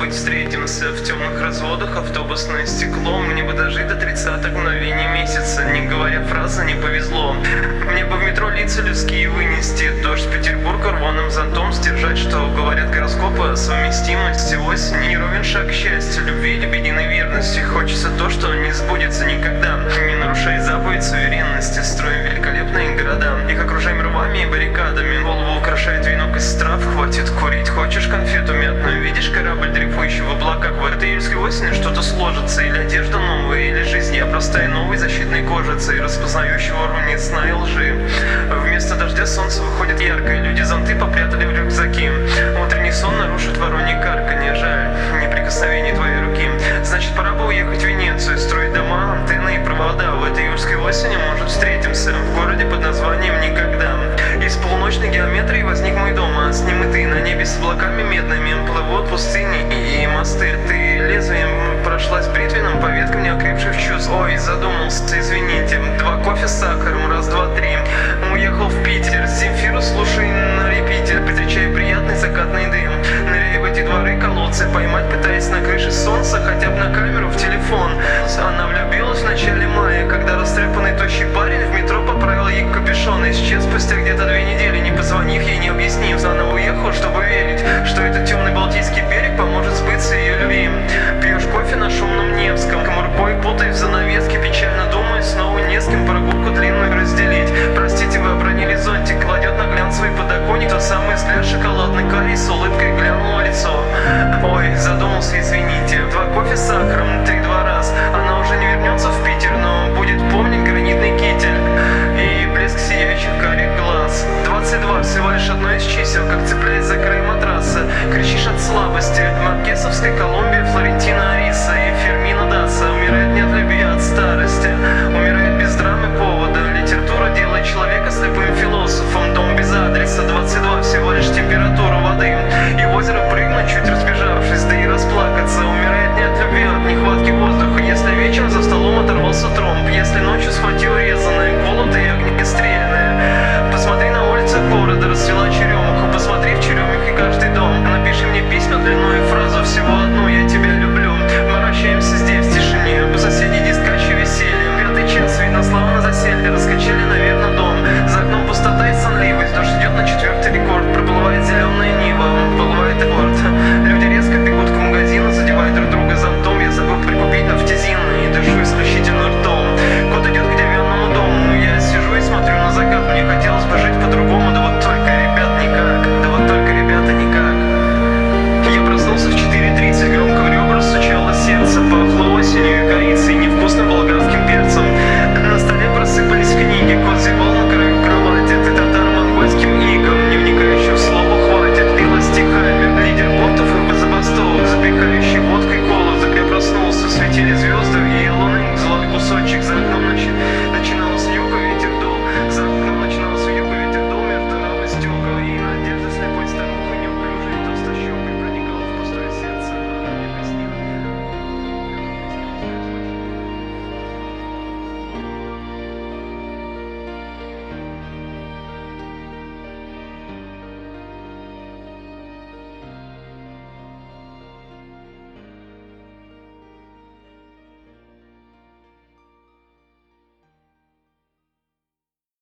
как-нибудь встретимся в темных разводах, автобусное стекло. Мне бы дожить до 30-х мгновений месяца, не говоря фразы «не повезло». Мне бы в метро лица людские вынести, дождь Петербурга рваным зонтом сдержать, что говорят гороскопы о совместимости осени. Не ровен шаг к счастью, любви, лебединой верности. Хочется то, что не сбудется никогда. Не нарушай заповедь суверенности, строим великолепные города. Их окружаем рвами и баррикадами. Голову украшает венок из трав, хватит курить. Хочешь конфету мятную, видишь корабль, дрейфующий в облаках. В этой июльской осени что-то сложится, или одежда новая, или жизнь я простая новой защитной кожицей, распознающего уровня сна и лжи. Вместо дождя солнце выходит яркое, люди зонты попрятали в рюкзаки. Утренний сон нарушит воронье карканье, жаль, неприкосновение твоей руки. Значит, пора бы уехать в Венецию, строить дома, антенны и провода. В этой июльской осени, может, встретимся в городе под названием «Никогда». Из полуночной геометрии возник мой дом, а с ним и ты. На небе с облаками медными плывут пустыни и мосты. Ты лезвием прошлась бритвенным по веткам неокрепших чувств. Ой, задумался, извините. 2 кофе с сахаром, раз, два, три. Уехал в Питер, Земфиру слушай на репите, встречая приятный закатный дым. Ныряя в эти дворы, колодцы поймать, пытаясь на крыше солнца, хотя бы на камеру в телефон. Она влюбилась в начале мая, когда растрепанный тощий парень в метро поправил ей капюшон и исчез спустя где-то 2 недели, не позвонив ей, не объяснив. Она уехала, чтобы верить, что этот темный Балтийский берег поможет сбыться ее любви. Пьешь кофе на шумном Невском, камурбой путаясь в занавеске, печально думая, снова не с кем прогулку длинную разделить. Простите, вы обронили зонтик, кладет на глянцевый подоконник тот самый взгляд, шоколадный карий с улыбкой глянул в лицо. Ой, задумался, извините. 2 кофе с сахаром, 3-2 раз. Она уже не вернется в Питер, но будет помнить гранитный китель и блеск сияющих карих глаз. 22 всего лишь одно из чисел, как цепляясь за край матраса. Кричишь от слабости, маркесовской колонны